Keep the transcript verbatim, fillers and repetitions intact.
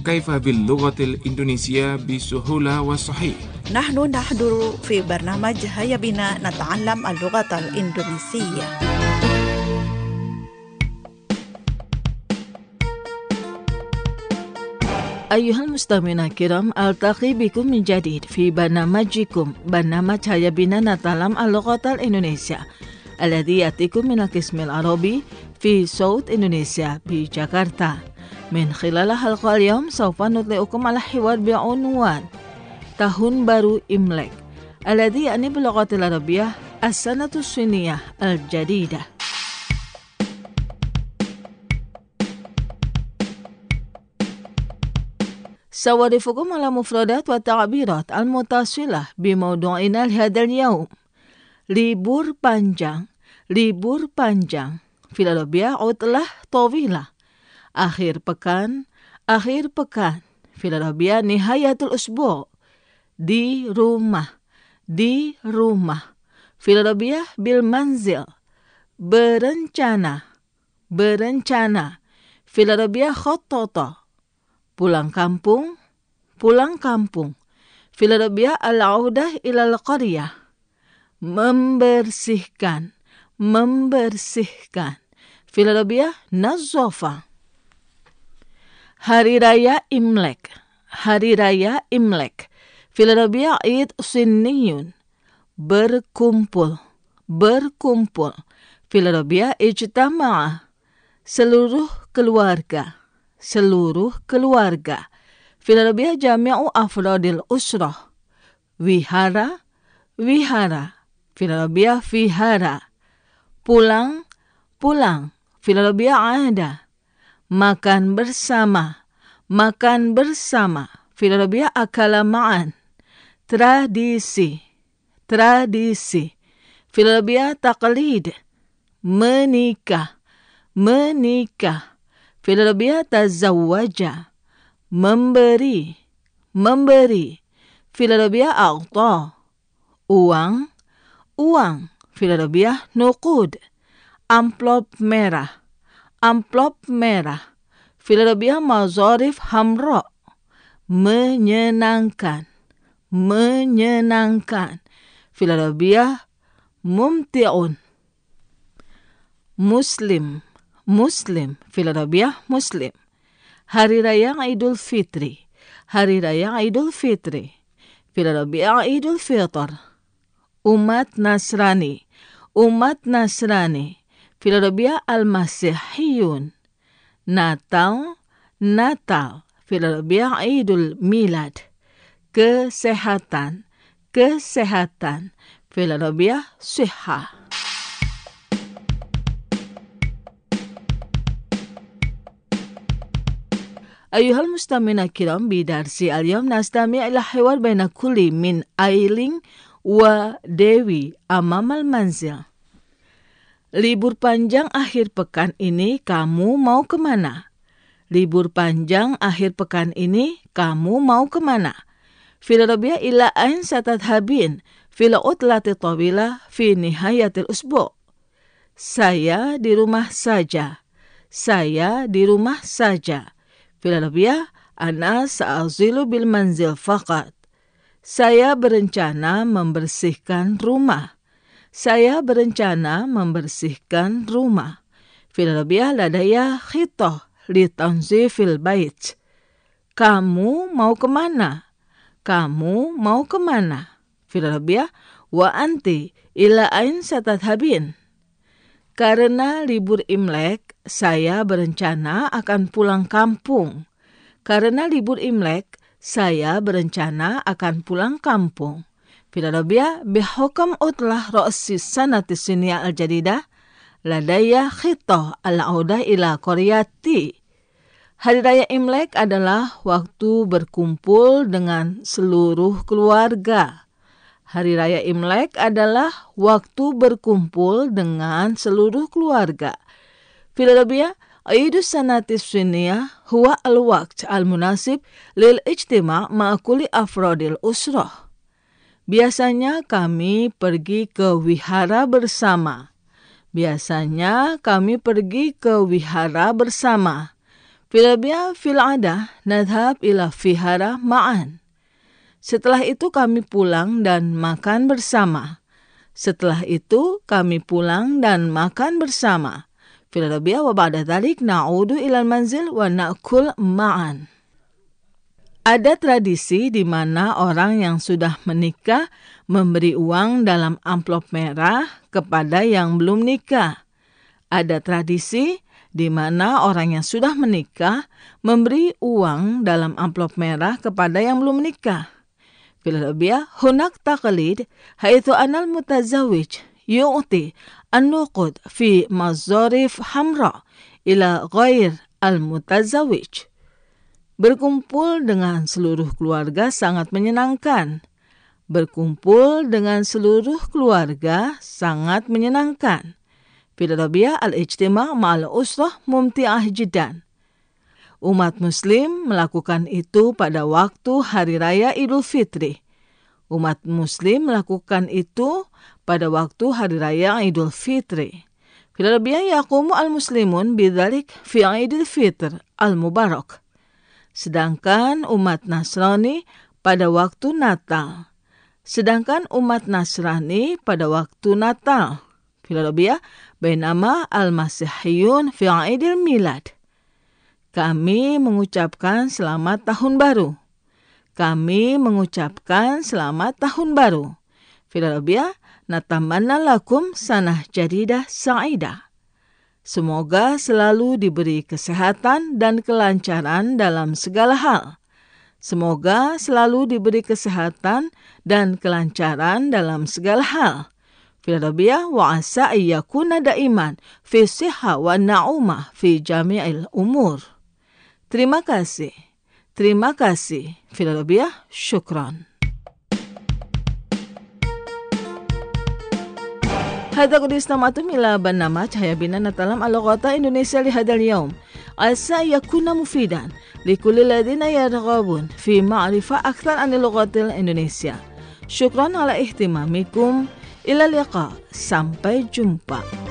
كيف باللغة الإندونيسية بسهولة وصحيح. نحن نحضر في برنامج هيا بنا نتعلم اللغة الإندونيسية. أيها المستمعون الكرام، ألتقي بكم من جديد في برنامجكم برنامج هيا بنا نتعلم اللغة الإندونيسية الذي يأتيكم من القسم العربي في صوت إندونيسيا بجاكرتا. من خلال حلقة اليوم سوف نطلعكم على حوار بعنوان Tahun Baru Imlek الذي يعني باللغة العربية السنة الصينية الجديدة. سأعرفكم على مفردات والتعبيرات المتصلة بموضوعنا لهذا اليوم. Libur panjang, libur panjang. في العربية عطلة طويلة. akhir pekan, akhir pekan. في العربية نهاية الأسبوع. di rumah, di rumah. في العربية بالمنزل. berencana, berencana. في العربية خطط. pulang kampung, pulang kampung. في العربية العودة إلى القرية. membersihkan, membersihkan. في العربية نظافة. Hari Raya Imlek, Hari Raya Imlek. في العربية عيد صيني. berkumpul, berkumpul. في العربية اجتماع. seluruh keluarga, seluruh keluarga. في العربية جميع أفراد الأسرة. wihara, wihara. في العربية vihara. pulang, pulang. في العربية عادة. makan bersama, makan bersama. في العربية أكل معا. tradisi, tradisi. في العربية تقليد. menikah, menikah. في العربية تزوج. memberi, memberi. في العربية أعطى. uang, uang. في العربية نقود. amplop merah, amplop merah. في العربية مظارف حمراء. menyenangkan, menyenangkan. في العربية ممتع. muslim, muslim. في العربية muslim. Hari Raya Idul Fitri, Hari Raya Idul Fitri. في العربية عيد الفطر. umat Nasrani, umat Nasrani. في العربية المسيحيون. Natal, Natal. في العربية عيد الميلاد. kesehatan, kesehatan. في العربية صحة. أيها المستمعون الكرام، بدرس اليوم نستمع إلى حوار بين كل من أيلين وديوي أمام المنزل. Libur panjang akhir pekan ini kamu mau kemana? Libur panjang akhir pekan ini kamu mau kemana? في العربية إلى أين ستذهبين في العطلة الطويلة في نهاية الأسبوع؟ Saya di rumah saja. Saya di rumah saja. في العربية أنا سأظل بالمنزل فقط. Saya berencana membersihkan rumah. Saya berencana membersihkan rumah. في العربية لدي خطة لتنظيف البيت. Kamu mau kemana? Kamu mau kemana? في العربية وأنت إلى أين ستذهبين؟ Karena libur Imlek, saya berencana akan pulang kampung. Karena libur Imlek, saya berencana akan pulang kampung. في العربية بحكم عطلة رأس السنة الصينية الجديدة لدي خطة العودة إلى قريتي. Hari Raya Imlek adalah waktu berkumpul dengan seluruh keluarga. Hari Raya Imlek adalah waktu berkumpul dengan seluruh keluarga. في العربية عيد السنة الصينية هو الوقت المناسب للاجتماع مع كل أفراد الأسرة. Biasanya kami pergi ke wihara bersama. Biasanya kami pergi ke wihara bersama. Filabia fil ada nadhab ila fihara ma'an. Setelah itu kami pulang dan makan bersama. Setelah itu kami pulang dan makan bersama. Filabia wa ba'da dhalik na'udu ilal manzil wa na'kul ma'an. Ada tradisi di mana orang yang sudah menikah memberi uang dalam amplop merah kepada yang belum nikah. Ada tradisi di mana orang yang sudah menikah memberi uang dalam amplop merah kepada yang belum menikah. Filabia hunak taqlid haitsu anal mutazawwij yu'ti an-nuqud fi mazarif hamra ila ghair al-mutazawwij. Berkumpul dengan seluruh keluarga sangat menyenangkan. Berkumpul dengan seluruh keluarga sangat menyenangkan. Filabia al-ijtima' ma'al usrah mumti'ah jiddan. Umat Muslim melakukan itu pada waktu Hari Raya Idul Fitri. Umat Muslim melakukan itu pada waktu Hari Raya Idul Fitri. Filabia yaqumu al-muslimun bidzalik fi Idul Fitr al-Mubarak. Sedangkan umat Nasrani pada waktu Natal. Sedangkan umat Nasrani pada waktu Natal. Filabia bainama al-Masihiyun fi Idul Milad. Kami mengucapkan selamat tahun baru. Kami mengucapkan selamat tahun baru. Filabia natamanna lakum sanah jadidah sa'idah. Semoga selalu diberi kesehatan dan kelancaran dalam segala hal. Semoga selalu diberi kesehatan dan kelancaran dalam segala hal. Filabia wa asa ayyakuna daiman fi sihha wa na'umah fi jami'il umur. Terima kasih. Terima kasih. Filabia, syukran. هذا قد استمعتم إلى برنامج هيا بنا نتعلم اللغة الإندونيسية لهذا اليوم. عسى يكون مفيدا لكل الذين يرغبون في معرفة أكثر عن اللغة الإندونيسية. شكرا على اهتمامكم. إلى اللقاء. Sampai jumpa.